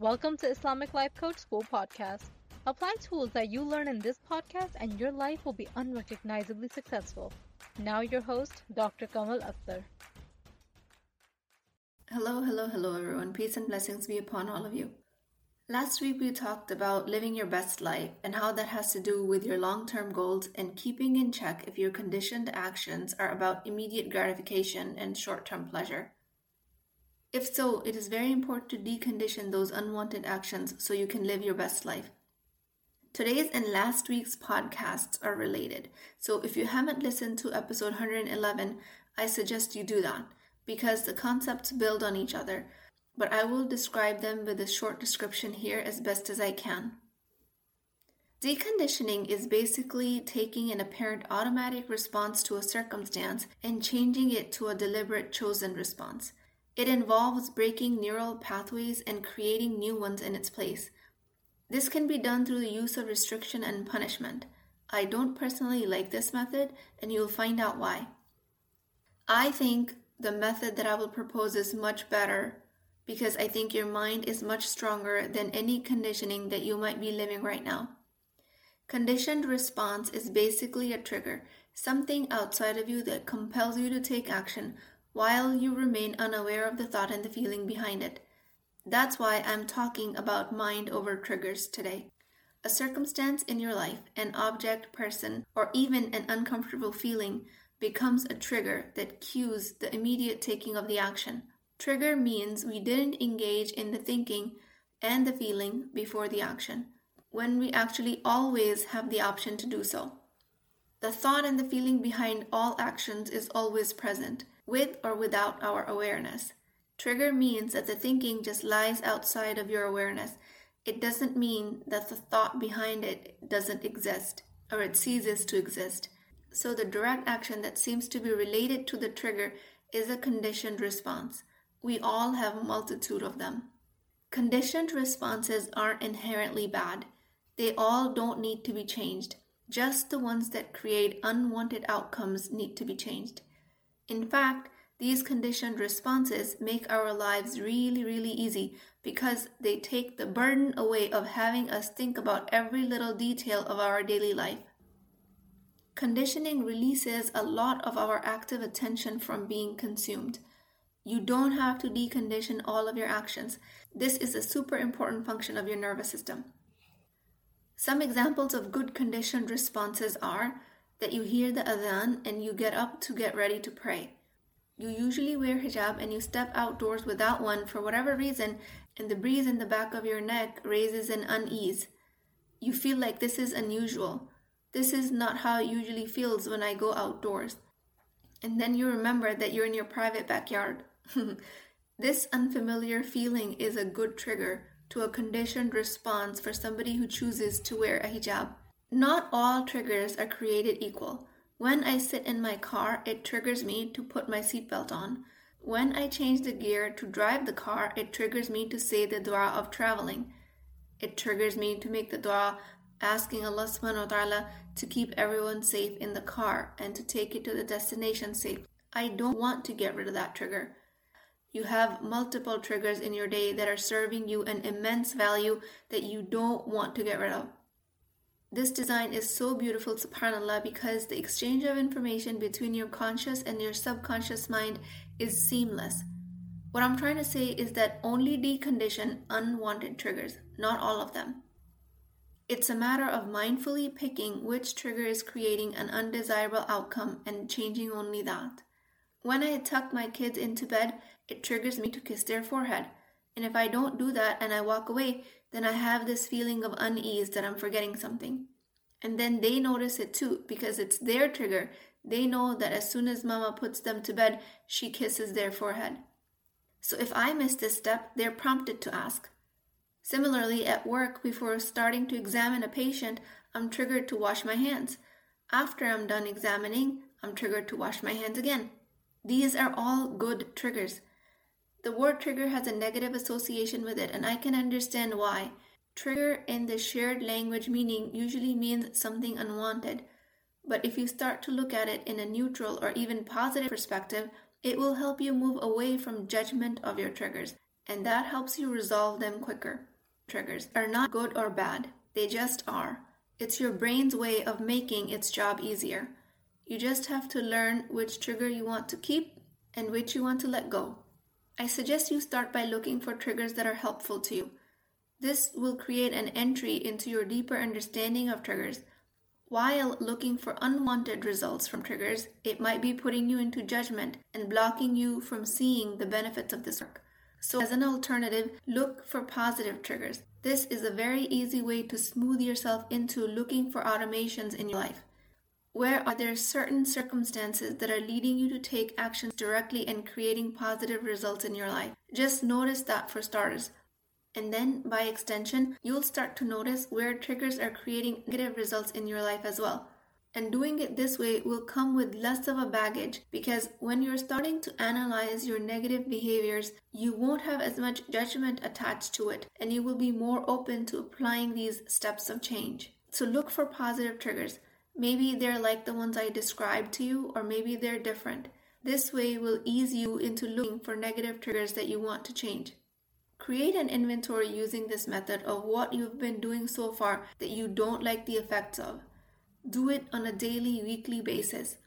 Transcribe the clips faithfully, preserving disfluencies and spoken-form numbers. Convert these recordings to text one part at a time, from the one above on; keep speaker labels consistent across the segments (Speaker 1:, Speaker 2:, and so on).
Speaker 1: Welcome to Islamic Life Coach School Podcast. Apply tools that you learn in this podcast and your life will be unrecognizably successful. Now your host, Doctor Kamal Akhtar.
Speaker 2: Hello, hello, hello everyone. Peace and blessings be upon all of you. Last week we talked about living your best life and how that has to do with your long-term goals and keeping in check if your conditioned actions are about immediate gratification and short-term pleasure. If so, it is very important to decondition those unwanted actions so you can live your best life. Today's and last week's podcasts are related, so if you haven't listened to episode one hundred eleven, I suggest you do that because the concepts build on each other, but I will describe them with a short description here as best as I can. Deconditioning is basically taking an apparent automatic response to a circumstance and changing it to a deliberate chosen response. It involves breaking neural pathways and creating new ones in its place. This can be done through the use of restriction and punishment. I don't personally like this method, and you'll find out why. I think the method that I will propose is much better because I think your mind is much stronger than any conditioning that you might be living right now. Conditioned response is basically a trigger, something outside of you that compels you to take action while you remain unaware of the thought and the feeling behind it. That's why I'm talking about mind over triggers today. A circumstance in your life, an object, person, or even an uncomfortable feeling becomes a trigger that cues the immediate taking of the action. Trigger means we didn't engage in the thinking and the feeling before the action, when we actually always have the option to do so. The thought and the feeling behind all actions is always present, with or without our awareness. Trigger means that the thinking just lies outside of your awareness. It doesn't mean that the thought behind it doesn't exist or it ceases to exist. So the direct action that seems to be related to the trigger is a conditioned response. We all have a multitude of them. Conditioned responses aren't inherently bad. They all don't need to be changed. Just the ones that create unwanted outcomes need to be changed. In fact, these conditioned responses make our lives really, really easy because they take the burden away of having us think about every little detail of our daily life. Conditioning releases a lot of our active attention from being consumed. You don't have to decondition all of your actions. This is a super important function of your nervous system. Some examples of good conditioned responses are that you hear the adhan and you get up to get ready to pray. You usually wear hijab and you step outdoors without one for whatever reason, and the breeze in the back of your neck raises an unease. You feel like this is unusual. This is not how it usually feels when I go outdoors. And then you remember that you're in your private backyard. This unfamiliar feeling is a good trigger to a conditioned response for somebody who chooses to wear a hijab. Not all triggers are created equal. When I sit in my car, it triggers me to put my seatbelt on. When I change the gear to drive the car, it triggers me to say the dua of traveling. It triggers me to make the dua asking Allah subhanahu wa ta'ala to keep everyone safe in the car and to take it to the destination safe. I don't want to get rid of that trigger. You have multiple triggers in your day that are serving you an immense value that you don't want to get rid of. This design is so beautiful, subhanAllah, because the exchange of information between your conscious and your subconscious mind is seamless. What I'm trying to say is that only decondition unwanted triggers, not all of them. It's a matter of mindfully picking which trigger is creating an undesirable outcome and changing only that. When I tuck my kids into bed, it triggers me to kiss their forehead. And if I don't do that and I walk away, then I have this feeling of unease that I'm forgetting something. And then they notice it too because it's their trigger. They know that as soon as mama puts them to bed, she kisses their forehead. So if I miss this step, they're prompted to ask. Similarly, at work, before starting to examine a patient, I'm triggered to wash my hands. After I'm done examining, I'm triggered to wash my hands again. These are all good triggers. The word trigger has a negative association with it, and I can understand why. Trigger in the shared language meaning usually means something unwanted. But if you start to look at it in a neutral or even positive perspective, it will help you move away from judgment of your triggers, and that helps you resolve them quicker. triggers are not good or bad. They just are. It's your brain's way of making its job easier. You just have to learn which trigger you want to keep and which you want to let go. I suggest you start by looking for triggers that are helpful to you. This will create an entry into your deeper understanding of triggers. While looking for unwanted results from triggers, it might be putting you into judgment and blocking you from seeing the benefits of this work. So as an alternative, look for positive triggers. This is a very easy way to smooth yourself into looking for automations in your life. Where are there certain circumstances that are leading you to take actions directly and creating positive results in your life? Just notice that for starters. And then, by extension, you'll start to notice where triggers are creating negative results in your life as well. And doing it this way will come with less of a baggage, because when you're starting to analyze your negative behaviors, you won't have as much judgment attached to it, and you will be more open to applying these steps of change. So look for positive triggers. Maybe they're like the ones I described to you, or maybe they're different. This way will ease you into looking for negative triggers that you want to change. Create an inventory using this method of what you've been doing so far that you don't like the effects of. Do it on a daily, weekly basis,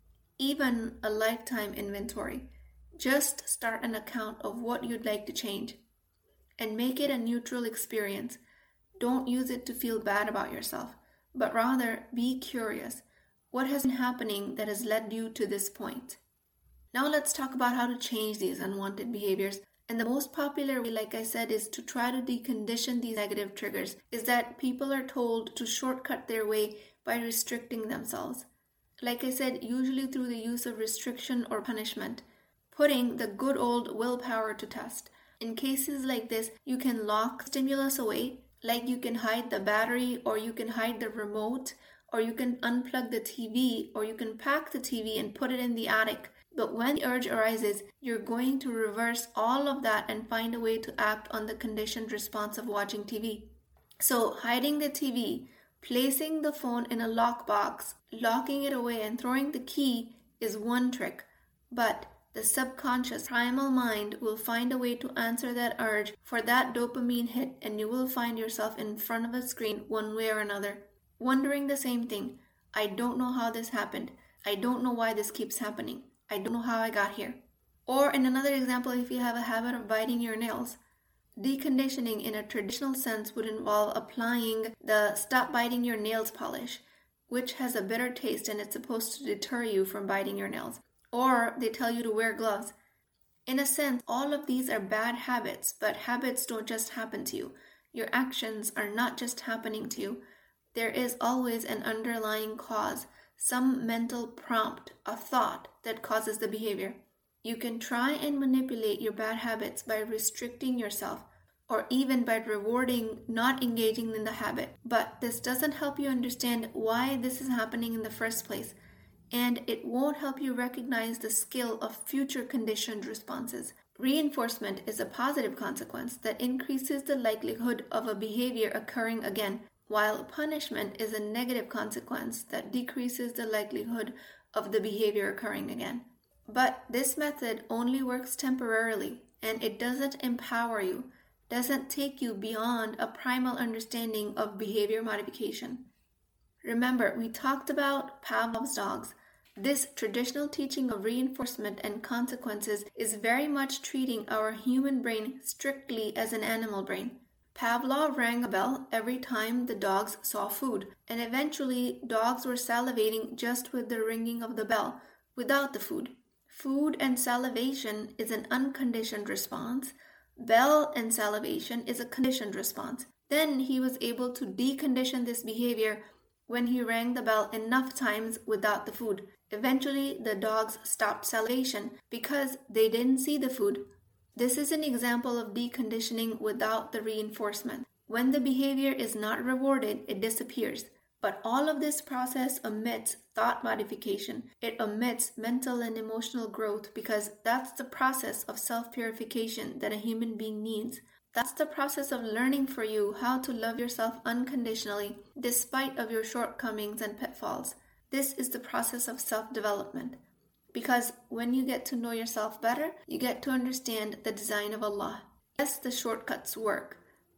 Speaker 2: even a lifetime inventory. Just start an account of what you'd like to change and make it a neutral experience. Don't use it to feel bad about yourself, but rather be curious. What has been happening that has led you to this point? Now let's talk about how to change these unwanted behaviors. And the most popular way, like I said, is to try to decondition these negative triggers, is that people are told to shortcut their way by restricting themselves. Like I said, usually through the use of restriction or punishment, putting the good old willpower to test. In cases like this, you can lock stimulus away, like you can hide the battery, or you can hide the remote, or you can unplug the T V, or you can pack the T V and put it in the attic. But when the urge arises, you're going to reverse all of that and find a way to act on the conditioned response of watching T V. So hiding the T V, placing the phone in a lockbox, locking it away and throwing the key is one trick. But the subconscious primal mind will find a way to answer that urge for that dopamine hit, and you will find yourself in front of a screen one way or another, wondering the same thing. I don't know how this happened. I don't know why this keeps happening. I don't know how I got here. Or in another example, if you have a habit of biting your nails, deconditioning in a traditional sense would involve applying the stop biting your nails polish, which has a bitter taste and it's supposed to deter you from biting your nails. Or they tell you to wear gloves. In a sense, all of these are bad habits, but habits don't just happen to you. Your actions are not just happening to you. There is always an underlying cause, some mental prompt, a thought that causes the behavior. You can try and manipulate your bad habits by restricting yourself, or even by rewarding not engaging in the habit. But this doesn't help you understand why this is happening in the first place, and it won't help you recognize the skill of future conditioned responses. Reinforcement is a positive consequence that increases the likelihood of a behavior occurring again, while punishment is a negative consequence that decreases the likelihood of the behavior occurring again. But this method only works temporarily, and it doesn't empower you, doesn't take you beyond a primal understanding of behavior modification. Remember, we talked about Pavlov's dogs. This traditional teaching of reinforcement and consequences is very much treating our human brain strictly as an animal brain. Pavlov rang a bell every time the dogs saw food, and eventually dogs were salivating just with the ringing of the bell, without the food. Food and salivation is an unconditioned response. Bell and salivation is a conditioned response. Then he was able to decondition this behavior when he rang the bell enough times without the food. Eventually, the dogs stopped salivation because they didn't see the food. This is an example of deconditioning without the reinforcement. When the behavior is not rewarded, it disappears. But all of this process omits thought modification. It omits mental and emotional growth, because that's the process of self-purification that a human being needs. That's the process of learning for you how to love yourself unconditionally, despite of your shortcomings and pitfalls. This is the process of self-development. Because when you get to know yourself better, you get to understand the design of Allah. Yes, the shortcuts work,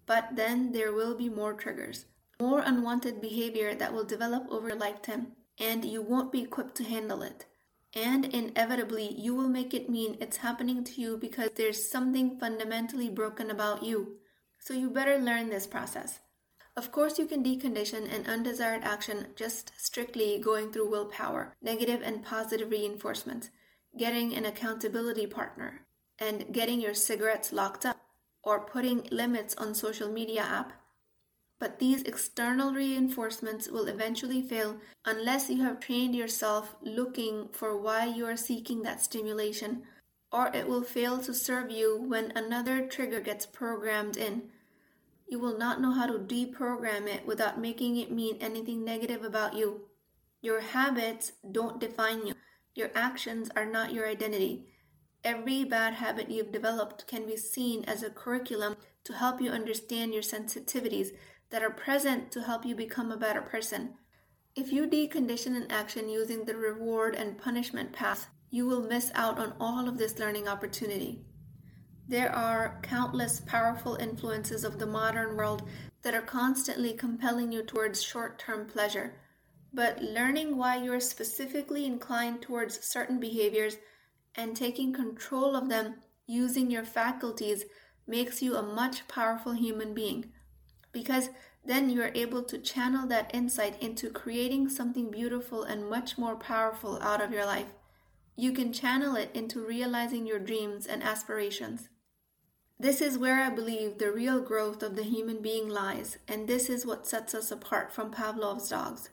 Speaker 2: but then there will be more triggers, more unwanted behavior that will develop over your lifetime, and you won't be equipped to handle it. And inevitably, you will make it mean it's happening to you because there's something fundamentally broken about you. So you better learn this process. Of course, you can decondition an undesired action just strictly going through willpower, negative and positive reinforcement, getting an accountability partner, and getting your cigarettes locked up, or putting limits on social media app. But these external reinforcements will eventually fail unless you have trained yourself looking for why you are seeking that stimulation, or it will fail to serve you when another trigger gets programmed in. You will not know how to deprogram it without making it mean anything negative about you. Your habits don't define you. Your actions are not your identity. Every bad habit you've developed can be seen as a curriculum to help you understand your sensitivities that are present to help you become a better person. If you decondition an action using the reward and punishment path, you will miss out on all of this learning opportunity. There are countless powerful influences of the modern world that are constantly compelling you towards short-term pleasure. But learning why you are specifically inclined towards certain behaviors and taking control of them using your faculties makes you a much powerful human being. Because then you are able to channel that insight into creating something beautiful and much more powerful out of your life. You can channel it into realizing your dreams and aspirations. This is where I believe the real growth of the human being lies, and this is what sets us apart from Pavlov's dogs.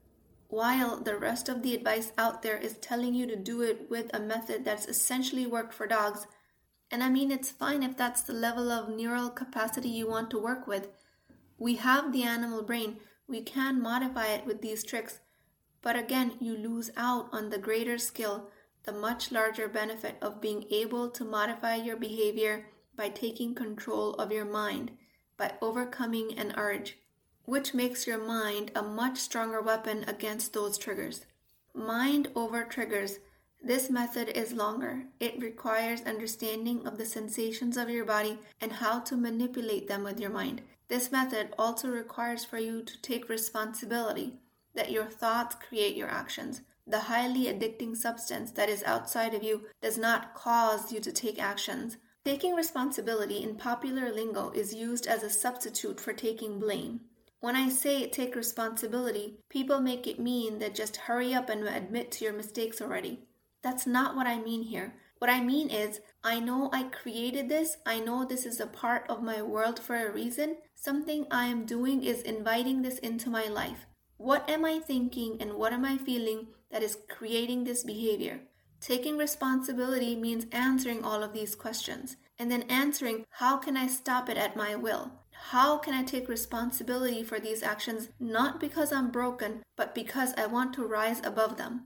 Speaker 2: While the rest of the advice out there is telling you to do it with a method that's essentially worked for dogs, and I mean it's fine if that's the level of neural capacity you want to work with. We have the animal brain, we can modify it with these tricks, but again, you lose out on the greater skill, the much larger benefit of being able to modify your behavior by taking control of your mind, by overcoming an urge, which makes your mind a much stronger weapon against those triggers. Mind over triggers. This method is longer. It requires understanding of the sensations of your body and how to manipulate them with your mind. This method also requires for you to take responsibility that your thoughts create your actions. The highly addicting substance that is outside of you does not cause you to take actions. Taking responsibility in popular lingo is used as a substitute for taking blame. When I say take responsibility, people make it mean that just hurry up and admit to your mistakes already. That's not what I mean here. What I mean is, I know I created this, I know this is a part of my world for a reason. Something I am doing is inviting this into my life. What am I thinking and what am I feeling that is creating this behavior? Taking responsibility means answering all of these questions and then answering, how can I stop it at my will? How can I take responsibility for these actions, not because I'm broken, but because I want to rise above them?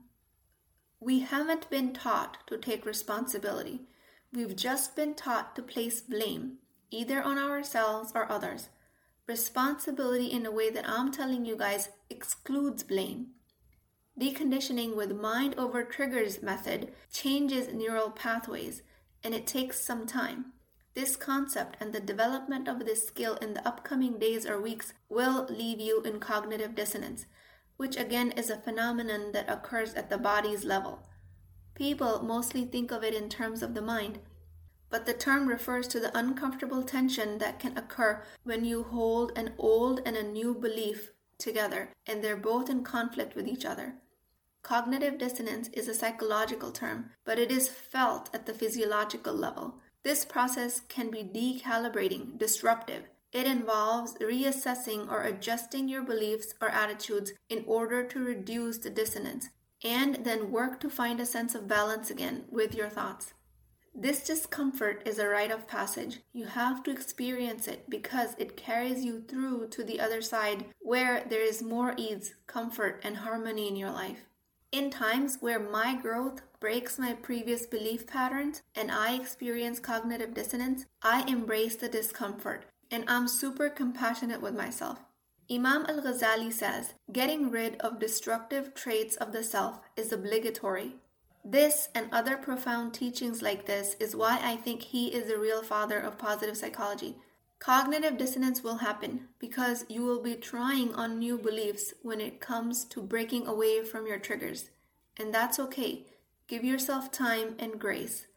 Speaker 2: We haven't been taught to take responsibility. We've just been taught to place blame, either on ourselves or others. Responsibility, in a way that I'm telling you guys, excludes blame. Deconditioning with mind over triggers method changes neural pathways, and it takes some time. This concept and the development of this skill in the upcoming days or weeks will leave you in cognitive dissonance, which again is a phenomenon that occurs at the body's level. People mostly think of it in terms of the mind, but the term refers to the uncomfortable tension that can occur when you hold an old and a new belief together, and they're both in conflict with each other. Cognitive dissonance is a psychological term, but it is felt at the physiological level. This process can be decalibrating, disruptive. It involves reassessing or adjusting your beliefs or attitudes in order to reduce the dissonance, and then work to find a sense of balance again with your thoughts. This discomfort is a rite of passage. You have to experience it because it carries you through to the other side where there is more ease, comfort, and harmony in your life. In times where my growth breaks my previous belief patterns and I experience cognitive dissonance, I embrace the discomfort and I'm super compassionate with myself. Imam Al-Ghazali says, getting rid of destructive traits of the self is obligatory. This and other profound teachings like this is why I think he is the real father of positive psychology. Cognitive dissonance will happen because you will be trying on new beliefs when it comes to breaking away from your triggers. And that's okay. Give yourself time and grace.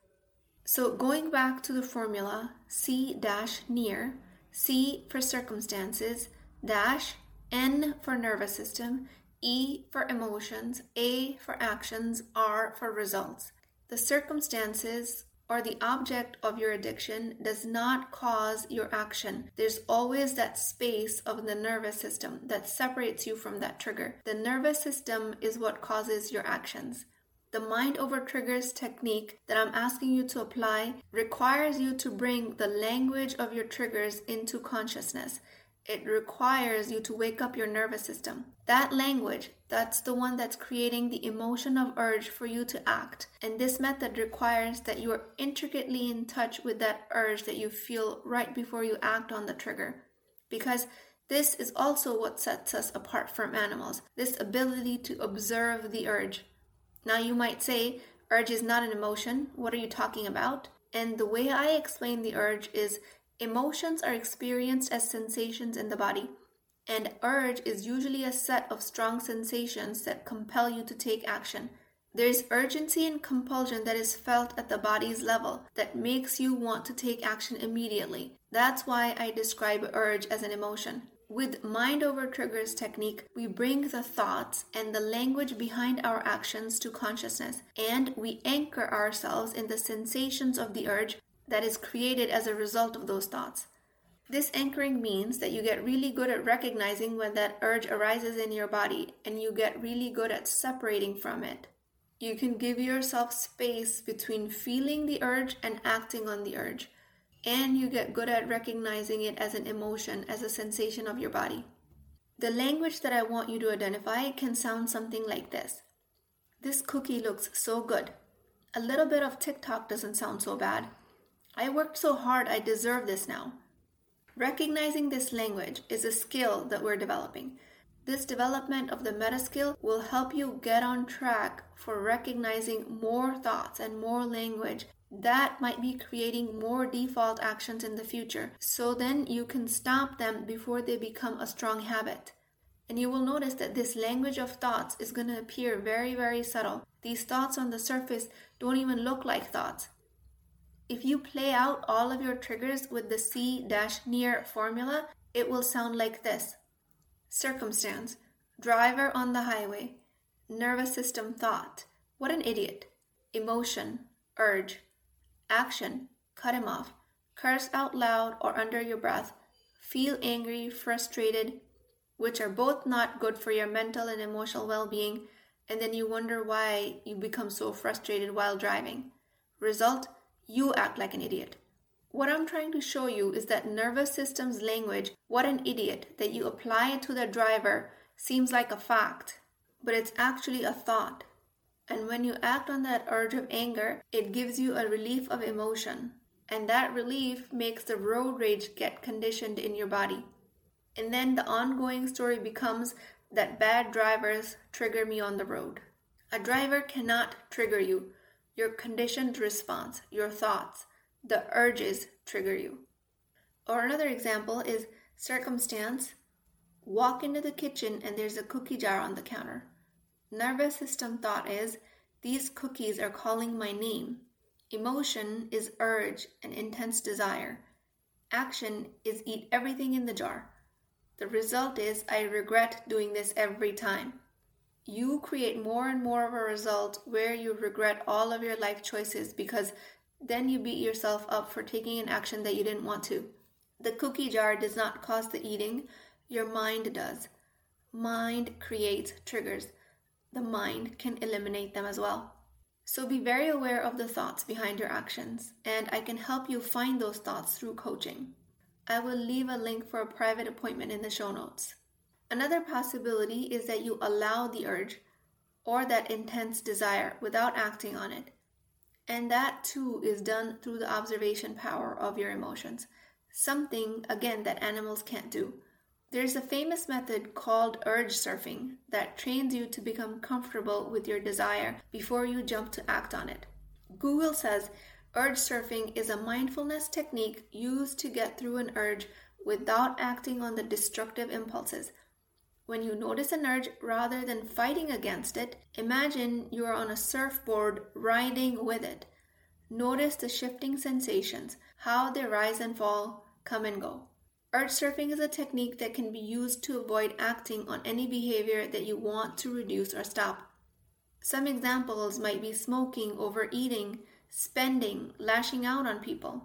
Speaker 2: So going back to the formula, C dash near, C for circumstances, dash, N for nervous system, E for emotions, A for actions, R for results. The circumstances or the object of your addiction does not cause your action. There's always that space of the nervous system that separates you from that trigger. The nervous system is what causes your actions. The mind over triggers technique that I'm asking you to apply requires you to bring the language of your triggers into consciousness. It requires you to wake up your nervous system. That language, that's the one that's creating the emotion of urge for you to act. And this method requires that you are intricately in touch with that urge that you feel right before you act on the trigger. Because this is also what sets us apart from animals, this ability to observe the urge. Now you might say, urge is not an emotion. What are you talking about? And the way I explain the urge is emotions are experienced as sensations in the body, and urge is usually a set of strong sensations that compel you to take action. There is urgency and compulsion that is felt at the body's level that makes you want to take action immediately. That's why I describe urge as an emotion. With mind over triggers technique, we bring the thoughts and the language behind our actions to consciousness, and we anchor ourselves in the sensations of the urge that is created as a result of those thoughts. This anchoring means that you get really good at recognizing when that urge arises in your body, and you get really good at separating from it. You can give yourself space between feeling the urge and acting on the urge, and you get good at recognizing it as an emotion, as a sensation of your body. The language that I want you to identify can sound something like this. This cookie looks so good. A little bit of TikTok doesn't sound so bad. I worked so hard, I deserve this now. Recognizing this language is a skill that we're developing. This development of the meta skill will help you get on track for recognizing more thoughts and more language that might be creating more default actions in the future. So then you can stop them before they become a strong habit. And you will notice that this language of thoughts is going to appear very, very subtle. These thoughts on the surface don't even look like thoughts. If you play out all of your triggers with the C-near formula, it will sound like this. Circumstance, driver on the highway, nervous system thought, what an idiot, emotion, urge, action, cut him off, curse out loud or under your breath, feel angry, frustrated, which are both not good for your mental and emotional well-being, and then you wonder why you become so frustrated while driving. Result, you act like an idiot. What I'm trying to show you is that nervous system's language, what an idiot, that you apply it to the driver seems like a fact, but it's actually a thought. And when you act on that urge of anger, it gives you a relief of emotion. And that relief makes the road rage get conditioned in your body. And then the ongoing story becomes that bad drivers trigger me on the road. A driver cannot trigger you. Your conditioned response, your thoughts, the urges trigger you. Or another example is circumstance. Walk into the kitchen and there's a cookie jar on the counter. Nervous system thought is, these cookies are calling my name. Emotion is urge and intense desire. Action is eat everything in the jar. The result is I regret doing this every time. You create more and more of a result where you regret all of your life choices because then you beat yourself up for taking an action that you didn't want to. The cookie jar does not cause the eating, your mind does. Mind creates triggers. The mind can eliminate them as well. So be very aware of the thoughts behind your actions, and I can help you find those thoughts through coaching. I will leave a link for a private appointment in the show notes. Another possibility is that you allow the urge or that intense desire without acting on it. And that too is done through the observation power of your emotions. Something, again, that animals can't do. There's a famous method called urge surfing that trains you to become comfortable with your desire before you jump to act on it. Google says Urge surfing is a mindfulness technique used to get through an urge without acting on the destructive impulses. When you notice an urge, rather than fighting against it, imagine you are on a surfboard riding with it. Notice the shifting sensations, how they rise and fall, come and go. Urge surfing is a technique that can be used to avoid acting on any behavior that you want to reduce or stop. Some examples might be smoking, overeating, spending, lashing out on people.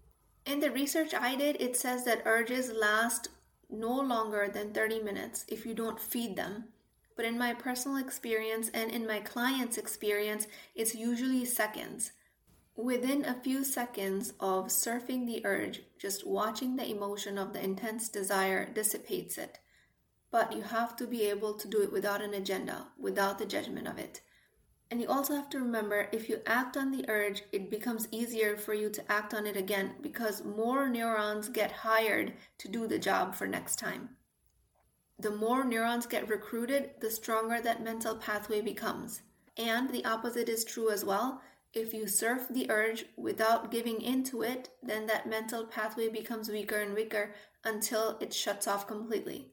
Speaker 2: In the research I did, it says that urges last no longer than thirty minutes if you don't feed them. But in my personal experience and in my clients' experience, it's usually seconds. Within a few seconds of surfing the urge, just watching the emotion of the intense desire dissipates it. But you have to be able to do it without an agenda, without the judgment of it. And you also have to remember, if you act on the urge, it becomes easier for you to act on it again because more neurons get hired to do the job for next time. The more neurons get recruited, the stronger that mental pathway becomes. And the opposite is true as well. If you surf the urge without giving into it, then that mental pathway becomes weaker and weaker until it shuts off completely.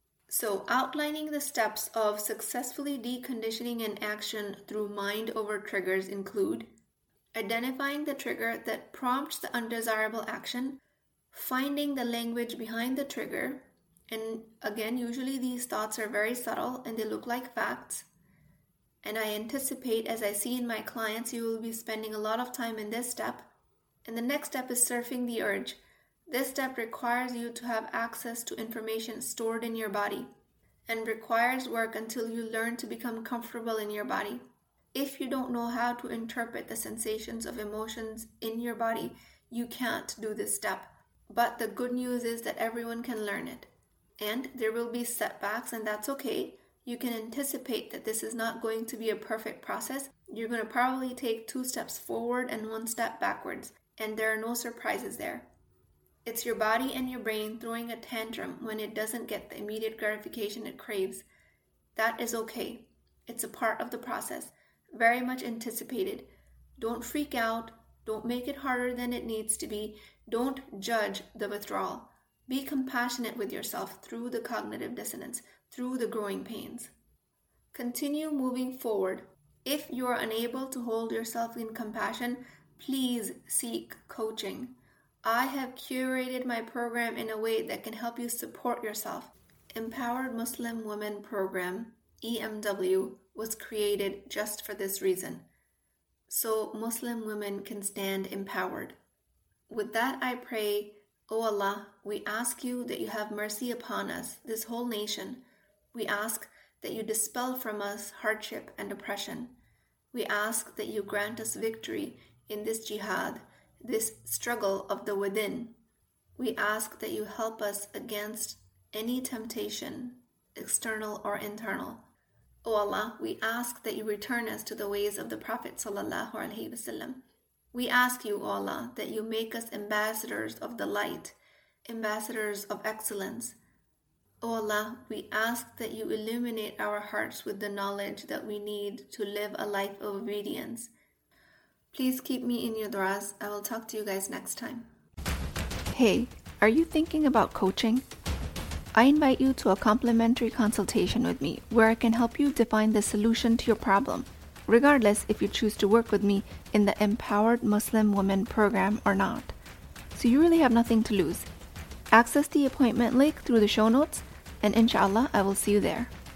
Speaker 2: So outlining the steps of successfully deconditioning an action through mind over triggers include identifying the trigger that prompts the undesirable action, finding the language behind the trigger, and again, usually these thoughts are very subtle and they look like facts. And I anticipate, as I see in my clients, you will be spending a lot of time in this step. And the next step is surfing the urge. This step requires you to have access to information stored in your body and requires work until you learn to become comfortable in your body. If you don't know how to interpret the sensations of emotions in your body, you can't do this step. But the good news is that everyone can learn it. And there will be setbacks, and that's okay. You can anticipate that this is not going to be a perfect process. You're going to probably take two steps forward and one step backwards, and there are no surprises there. It's your body and your brain throwing a tantrum when it doesn't get the immediate gratification it craves. That is okay. It's a part of the process, very much anticipated. Don't freak out. Don't make it harder than it needs to be. Don't judge the withdrawal. Be compassionate with yourself through the cognitive dissonance, through the growing pains. Continue moving forward. If you are unable to hold yourself in compassion, please seek coaching. I have curated my program in a way that can help you support yourself. Empowered Muslim Women Program, E M W, was created just for this reason, so Muslim women can stand empowered. With that, I pray, O Allah, we ask you that you have mercy upon us, this whole nation. We ask that you dispel from us hardship and oppression. We ask that you grant us victory in this jihad, this struggle of the within. We ask that you help us against any temptation, external or internal. O Allah, we ask that you return us to the ways of the Prophet sallallahu alaihi wasallam. We ask you, O Allah, that you make us ambassadors of the light, ambassadors of excellence. O Allah, we ask that you illuminate our hearts with the knowledge that we need to live a life of obedience. Please keep me in your du'as. I will talk to you guys next time. Hey, are you thinking about coaching? I invite you to a complimentary consultation with me where I can help you define the solution to your problem, regardless if you choose to work with me in the Empowered Muslim Women Program or not. So you really have nothing to lose. Access the appointment link through the show notes, and inshallah, I will see you there.